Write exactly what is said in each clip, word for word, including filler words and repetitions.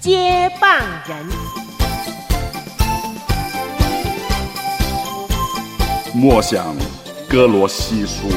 接棒人。 默想歌罗西书。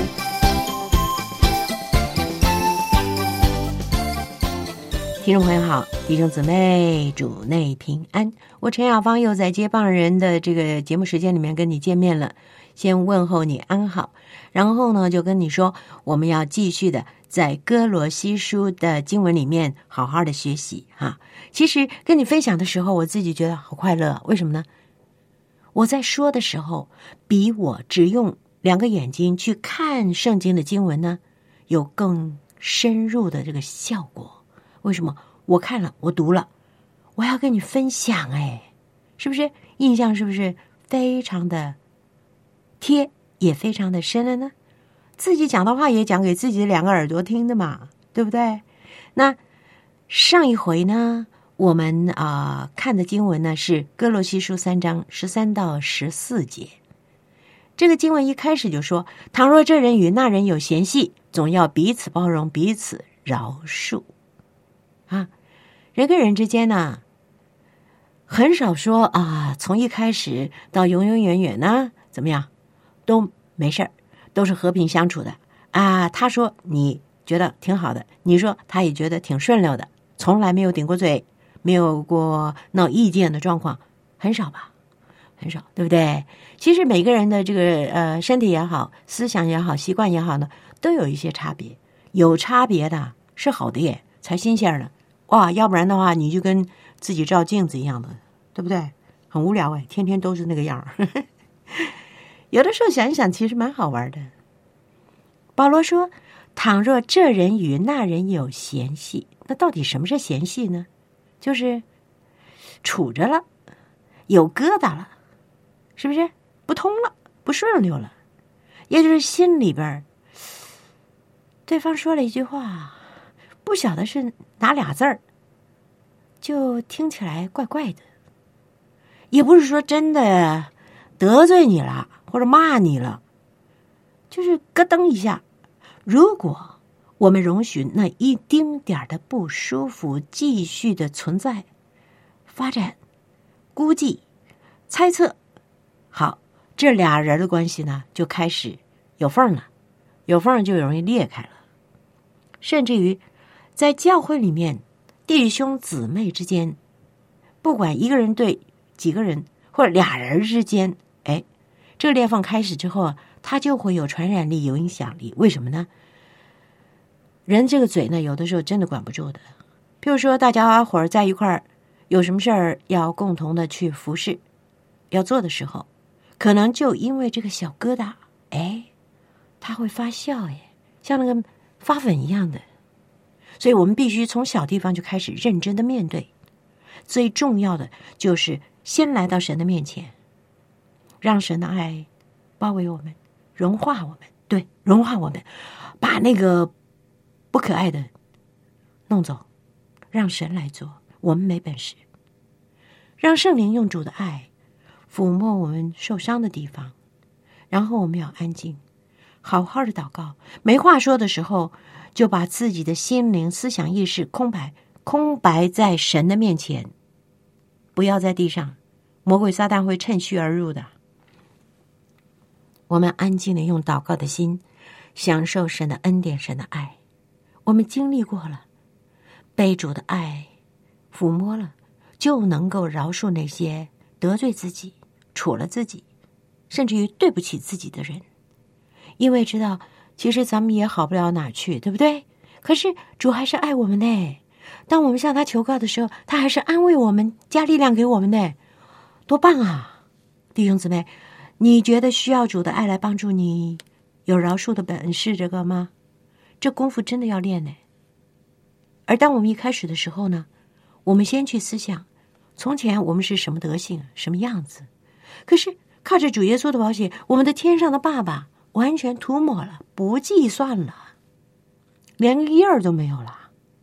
听众朋友好，弟兄姊妹主内平安，我陈雅芳又在接棒人的这个节目时间里面跟你见面了。先问候你安好，然后呢就跟你说我们要继续的在歌罗西书的经文里面好好的学习哈。其实跟你分享的时候我自己觉得好快乐，为什么呢？我在说的时候比我只用两个眼睛去看圣经的经文呢有更深入的这个效果。为什么？我看了，我读了，我要跟你分享，哎，是不是印象是不是非常的贴，也非常的深了呢？自己讲的话也讲给自己的两个耳朵听的嘛，对不对？那上一回呢，我们啊、呃、看的经文呢是歌罗西书三章十三到十四节。这个经文一开始就说：倘若这人与那人有嫌隙，总要彼此包容，彼此饶恕。啊，人跟人之间呢，很少说啊，从一开始到永永远远呢，怎么样，都没事儿，都是和平相处的啊。他说你觉得挺好的，你说他也觉得挺顺溜的，从来没有顶过嘴，没有过闹意见的状况，很少吧？很少，对不对？其实每个人的这个呃身体也好，思想也好，习惯也好呢，都有一些差别，有差别的是好的耶，才新鲜呢。哇，要不然的话，你就跟自己照镜子一样的，对不对？很无聊哎，天天都是那个样儿。有的时候想一想，其实蛮好玩的。保罗说：倘若这人与那人有嫌隙，那到底什么是嫌隙呢？就是处着了，有疙瘩了，是不是？不通了，不顺溜了，也就是心里边对方说了一句话，不晓得是哪俩字儿，就听起来怪怪的。也不是说真的得罪你了或者骂你了，就是咯噔一下。如果我们容许那一丁点的不舒服继续的存在、发展、估计、猜测，好，这俩人的关系呢就开始有缝了，有缝就容易裂开了。甚至于在教会里面，弟兄姊妹之间，不管一个人对几个人或者俩人之间，哎，这个裂缝开始之后啊，它就会有传染力、有影响力。为什么呢？人这个嘴呢，有的时候真的管不住的。譬如说，大家伙儿在一块儿，有什么事儿要共同的去服侍，要做的时候，可能就因为这个小疙瘩，哎，它会发酵，哎，像那个发粉一样的。所以我们必须从小地方就开始认真的面对。最重要的就是先来到神的面前，让神的爱包围我们，融化我们，对，融化我们，把那个不可爱的弄走，让神来做，我们没本事。让圣灵用主的爱抚摸我们受伤的地方，然后我们要安静，好好的祷告。没话说的时候，就把自己的心灵、思想、意识空白，空白在神的面前，不要在地上，魔鬼撒旦会趁虚而入的。我们安静的用祷告的心，享受神的恩典、神的爱。我们经历过了，被主的爱抚摸了，就能够饶恕那些得罪自己、处了自己，甚至于对不起自己的人。因为知道其实咱们也好不了哪去，对不对？可是主还是爱我们的，当我们向他求告的时候，他还是安慰我们，加力量给我们的，多棒啊！弟兄姊妹，你觉得需要主的爱来帮助你有饶恕的本事这个吗？这功夫真的要练呢。而当我们一开始的时候呢，我们先去思想从前我们是什么德性、什么样子，可是靠着主耶稣的宝血，我们的天上的爸爸完全涂抹了，不计算了，连个印儿都没有了。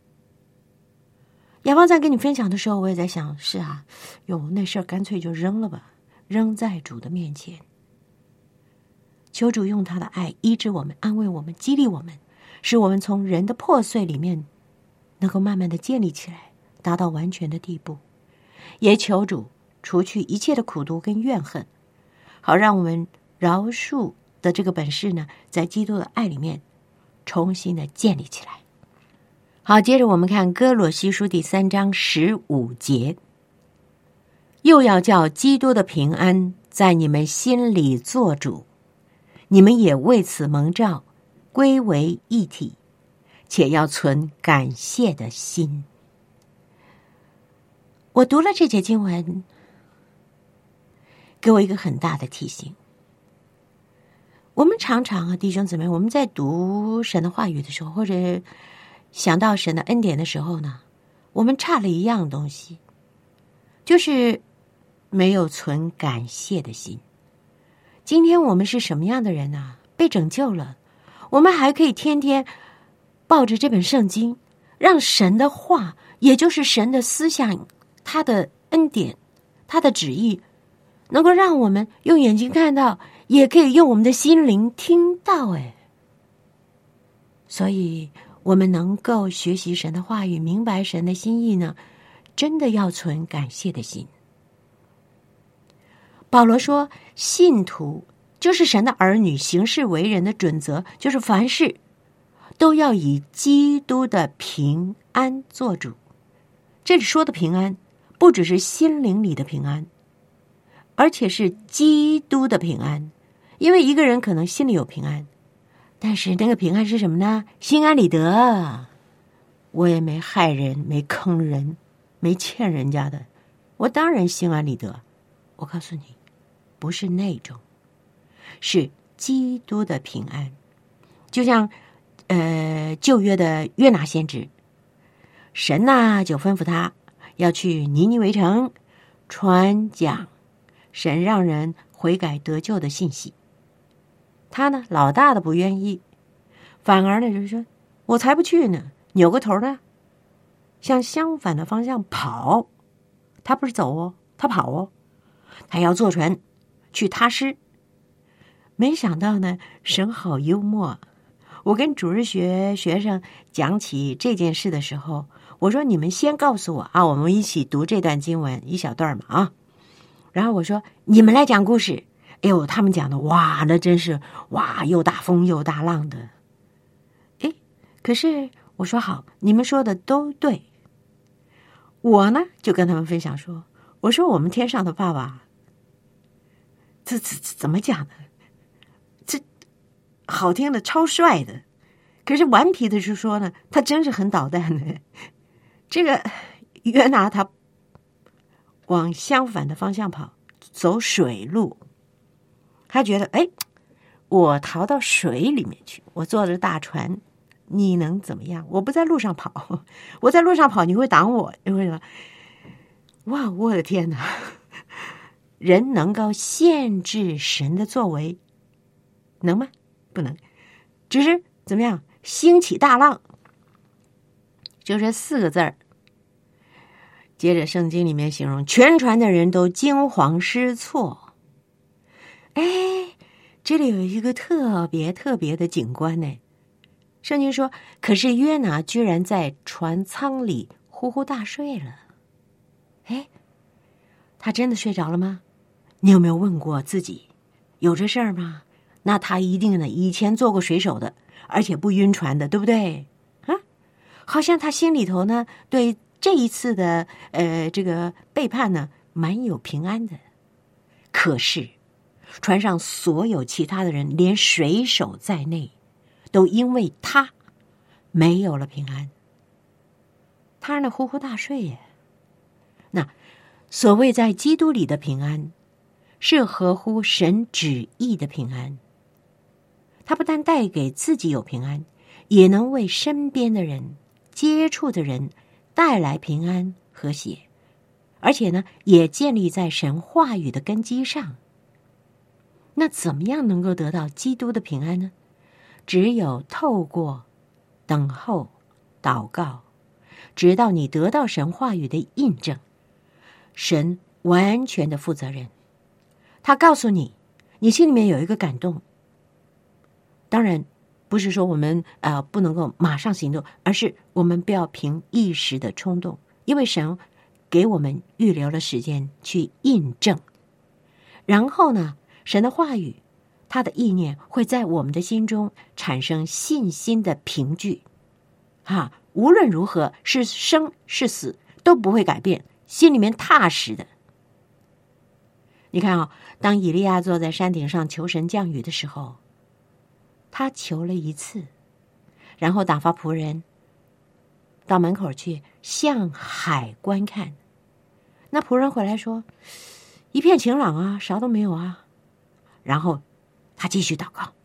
雅芳在跟你分享的时候，我也在想，是啊，哟，那事儿干脆就扔了吧，扔在主的面前，求主用他的爱医治我们，安慰我们，激励我们，使我们从人的破碎里面能够慢慢的建立起来， 达到完全的地步，也求主除去一切的苦毒跟怨恨，好让我们饶恕的这个本事呢，在基督的爱里面重新的建立起来。好，接着我们看哥罗西书第三章十五节，又要叫基督的平安在你们心里做主，你们也为此蒙召，归为一体，且要存感谢的心。我读了这节经文，给我一个很大的提醒。我们常常啊，弟兄姊妹，我们在读神的话语的时候，或者想到神的恩典的时候呢，我们差了一样东西，就是没有存感谢的心。今天我们是什么样的人啊？被拯救了，我们还可以天天抱着这本圣经，让神的话，也就是神的思想，他的恩典，他的旨意，能够让我们用眼睛看到，也可以用我们的心灵听到。哎，所以我们能够学习神的话语，明白神的心意呢，真的要存感谢的心。保罗说，信徒就是神的儿女，行事为人的准则，就是凡事都要以基督的平安做主。这里说的平安，不只是心灵里的平安，而且是基督的平安。因为一个人可能心里有平安，但是那个平安是什么呢？心安理得，我也没害人，没坑人，没欠人家的，我当然心安理得。我告诉你，不是那种，是基督的平安。就像呃旧约的约拿先知，神呐、啊、就吩咐他要去尼尼微城传讲神让人悔改得救的信息。他呢，老大的不愿意，反而呢就是说，我才不去呢，扭个头呢，向相反的方向跑。他不是走哦，他跑哦，他要坐船去他施。没想到呢，神好幽默。我跟主日学学生讲起这件事的时候，我说你们先告诉我啊，我们一起读这段经文一小段嘛啊。然后我说你们来讲故事。哎呦，他们讲的哇，那真是哇，又大风又大浪的。哎，可是我说好，你们说的都对。我呢就跟他们分享说，我说我们天上的爸爸，这这怎么讲呢？这好听的超帅的，可是顽皮的是说呢，他真是很捣蛋的。这个约拿他往相反的方向跑，走水路。他觉得，哎，我逃到水里面去，我坐着大船，你能怎么样？我不在路上跑，我在路上跑，你会挡我，你会什么？哇，我的天哪！人能够限制神的作为，能吗？不能。只是怎么样？兴起大浪，就这四个字儿。接着圣经里面形容，全船的人都惊慌失措。哎，这里有一个特别特别的景观呢。圣经说，可是约拿居然在船舱里呼呼大睡了。哎，他真的睡着了吗？你有没有问过自己，有这事儿吗？那他一定呢，以前做过水手的，而且不晕船的，对不对？啊，好像他心里头呢，对这一次的呃这个背叛呢，蛮有平安的。可是船上所有其他的人，连水手在内，都因为他没有了平安。他呢呼呼大睡耶。那所谓在基督里的平安，是合乎神旨意的平安。他不但带给自己有平安，也能为身边的人、接触的人带来平安和谐，而且呢，也建立在神话语的根基上。那怎么样能够得到基督的平安呢？只有透过等候、祷告，直到你得到神话语的印证。神完全的负责人，他告诉你，你心里面有一个感动。当然，不是说我们呃不能够马上行动，而是我们不要凭一时的冲动， 因为神给我们预留了时间去印证。然后呢，神的话语，他的意念会在我们的心中产生信心的凭据。啊，无论如何，是生是死都不会改变，心里面踏实的。你看啊、哦，当以利亚坐在山顶上求神降雨的时候，他求了一次，然后打发仆人到门口去向海观看。那仆人回来说，一片晴朗啊，啥都没有啊。然后他继续祷告，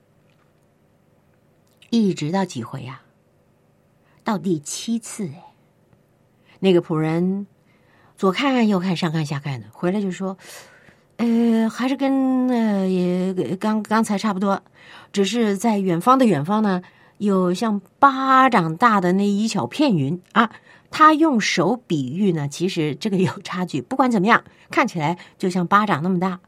一直到几回啊？到第七次哎，那个仆人左看右看上看下看的，回来就说，呃，还是跟呃也刚刚才差不多，只是在远方的远方呢，有像巴掌大的那一小片云啊。他用手比喻呢，其实这个有差距。不管怎么样，看起来就像巴掌那么大，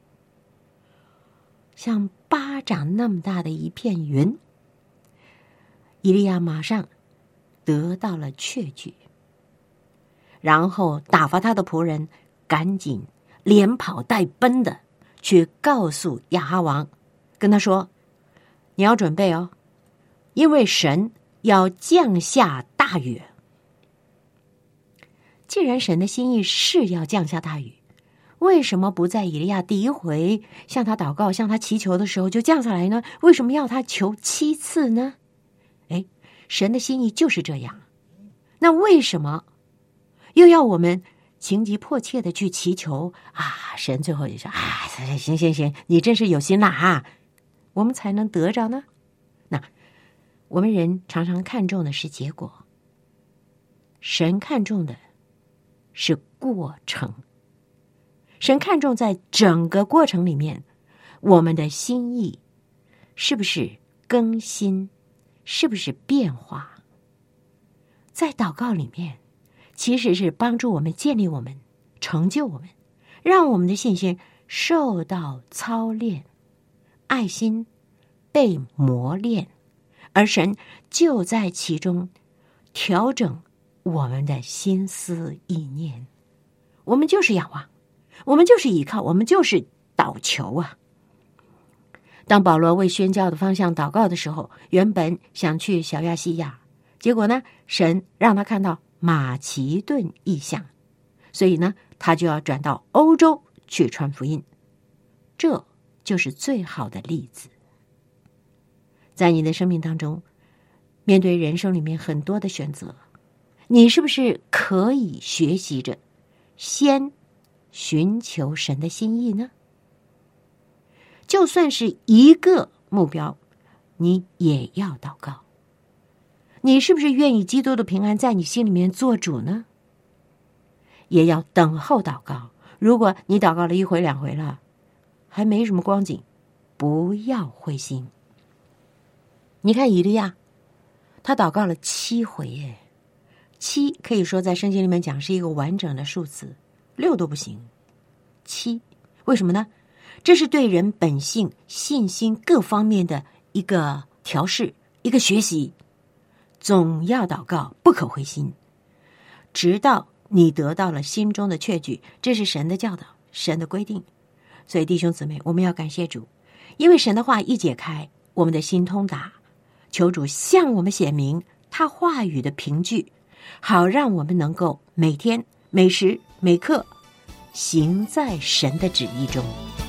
像巴掌那么大的一片云。以利亚马上得到了确据，然后打发他的仆人赶紧连跑带奔的去告诉亚哈王，跟他说，你要准备哦，因为神要降下大雨。既然神的心意是要降下大雨，为什么不在以利亚第一回向他祷告向他祈求的时候就降下来呢？为什么要他求七次呢？哎，神的心意就是这样。那为什么又要我们情急迫切的去祈求啊？神最后就说，啊，行行行，你真是有心啦哈，我们才能得着呢。那我们人常常看重的是结果，神看重的是过程。神看重在整个过程里面，我们的心意是不是更新，是不是变化。在祷告里面，其实是帮助我们建立我们，成就我们，让我们的信心受到操练，爱心被磨练，而神就在其中调整我们的心思意念。我们就是仰望，我们就是依靠，我们就是祷求啊。当保罗为宣教的方向祷告的时候，原本想去小亚细亚，结果呢，神让他看到马其顿异象，所以呢，他就要转到欧洲去传福音。这就是最好的例子。在你的生命当中，面对人生里面很多的选择，你是不是可以学习着先寻求神的心意呢？就算是一个目标，你也要祷告。你是不是愿意基督的平安在你心里面做主呢？也要等候祷告。如果你祷告了一回两回了，还没什么光景，不要灰心。你看以利亚，他祷告了七回耶，七可以说在圣经里面讲是一个完整的数字，六都不行，七，为什么呢？这是对人本性、信心各方面的一个调试，一个学习。总要祷告，不可灰心，直到你得到了心中的确据。这是神的教导，神的规定。所以弟兄姊妹，我们要感谢主，因为神的话一解开，我们的心通达。求主向我们显明他话语的凭据，好让我们能够每天每时每刻行在神的旨意中。